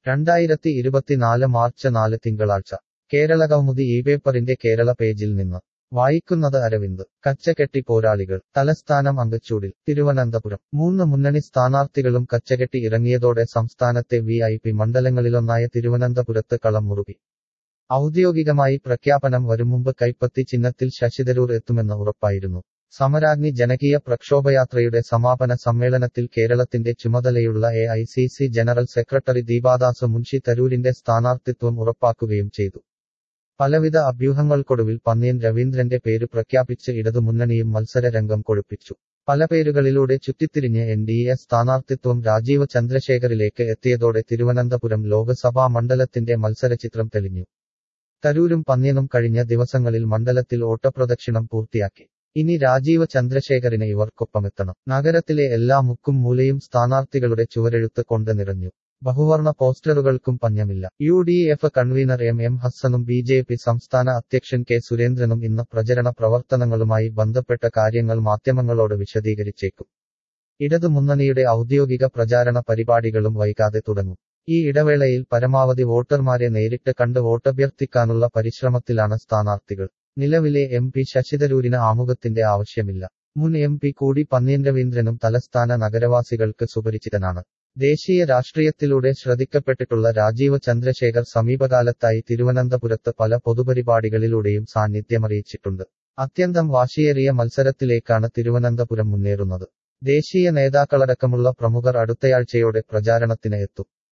2024 March 4 തിങ്കളാഴ്ച കേരളകൗമുദി പേപ്പറിന്റെ കേരള പേജിൽ നിന്ന് വായിക്കുന്നത് അരവിന്ദ്. കച്ചകെട്ടി പോരാളികൾ തലസ്ഥാനം അങ്കച്ചൂടിൽ. തിരുവനന്തപുരം 3 മുന്നണി സ്ഥാനാർത്ഥികളും കച്ചകെട്ടി ഇറങ്ങിയതോടെ സംസ്ഥാനത്തെ VIP മണ്ഡലങ്ങളിലൊന്നായ തിരുവനന്തപുരത്ത് കളം മുറുകി. ഔദ്യോഗികമായി പ്രഖ്യാപനം വരും മുമ്പ് കൈപ്പത്തി ചിഹ്നത്തിൽ ശശിതരൂർ എത്തുമെന്ന് ഉറപ്പായിരുന്നു. സമരാഗ്നി ജനകീയ പ്രക്ഷോഭയാത്രയുടെ സമാപന സമ്മേളനത്തിൽ കേരളത്തിന്റെ ചുമതലയുള്ള AICC general secretary Deepa Das Munshi തരൂരിന്റെ സ്ഥാനാർത്ഥിത്വം ഉറപ്പാക്കുകയും ചെയ്തു. പലവിധ അഭ്യൂഹങ്ങൾക്കൊടുവിൽ പന്ന്യൻ രവീന്ദ്രന്റെ പേര് പ്രഖ്യാപിച്ച് ഇടതുമുന്നണിയും മത്സര രംഗം കൊഴുപ്പിച്ചു. പല പേരുകളിലൂടെ ചുറ്റിത്തിരിഞ്ഞ് NDA സ്ഥാനാർത്ഥിത്വം രാജീവ് ചന്ദ്രശേഖറിലേക്ക് എത്തിയതോടെ തിരുവനന്തപുരം ലോക്സഭാ മണ്ഡലത്തിന്റെ മത്സരചിത്രം തെളിഞ്ഞു. തരൂരും പന്ന്യനും കഴിഞ്ഞ ദിവസങ്ങളിൽ മണ്ഡലത്തിൽ ഓട്ടപ്രദക്ഷിണം പൂർത്തിയാക്കി. ഇനി രാജീവ് ചന്ദ്രശേഖറിന് ഇവർക്കൊപ്പമെത്തണം. നഗരത്തിലെ എല്ലാ മുക്കും മൂലയും സ്ഥാനാർത്ഥികളുടെ ചുവരെഴുത്ത് കൊണ്ട് നിറഞ്ഞു. ബഹുവർണ പോസ്റ്ററുകൾക്കും പഞ്ഞമില്ല. UDF കൺവീനർ M ഹസ്സനും BJP സംസ്ഥാന അധ്യക്ഷൻ K സുരേന്ദ്രനും ഇന്ന് പ്രചരണ പ്രവർത്തനങ്ങളുമായി ബന്ധപ്പെട്ട കാര്യങ്ങൾ മാധ്യമങ്ങളോട് വിശദീകരിച്ചേക്കും. ഇടതുമുന്നണിയുടെ ഔദ്യോഗിക പ്രചാരണ പരിപാടികളും വൈകാതെ തുടങ്ങും. ഈ ഇടവേളയിൽ പരമാവധി വോട്ടർമാരെ നേരിട്ട് കണ്ട് വോട്ടഭ്യർത്ഥിക്കാനുള്ള പരിശ്രമത്തിലാണ് സ്ഥാനാർത്ഥികൾ. നിലവിലെ MP ശശിതരൂരിന് ആമുഖത്തിന്റെ ആവശ്യമില്ല. മുൻ MP കൂടി പന്ന്യൻ രവീന്ദ്രനും തലസ്ഥാന നഗരവാസികൾക്ക് സുപരിചിതനാണ്. ദേശീയ രാഷ്ട്രീയത്തിലൂടെ ശ്രദ്ധിക്കപ്പെട്ടിട്ടുള്ള രാജീവ് ചന്ദ്രശേഖർ സമീപകാലത്തായി തിരുവനന്തപുരത്ത് പല പൊതുപരിപാടികളിലൂടെയും സാന്നിധ്യമറിയിച്ചിട്ടുണ്ട്. അത്യന്തം വാശിയേറിയ മത്സരത്തിലേക്കാണ് തിരുവനന്തപുരം മുന്നേറുന്നത്. ദേശീയ നേതാക്കളടക്കമുള്ള പ്രമുഖർ അടുത്തയാഴ്ചയോടെ പ്രചാരണത്തിന് എത്തും.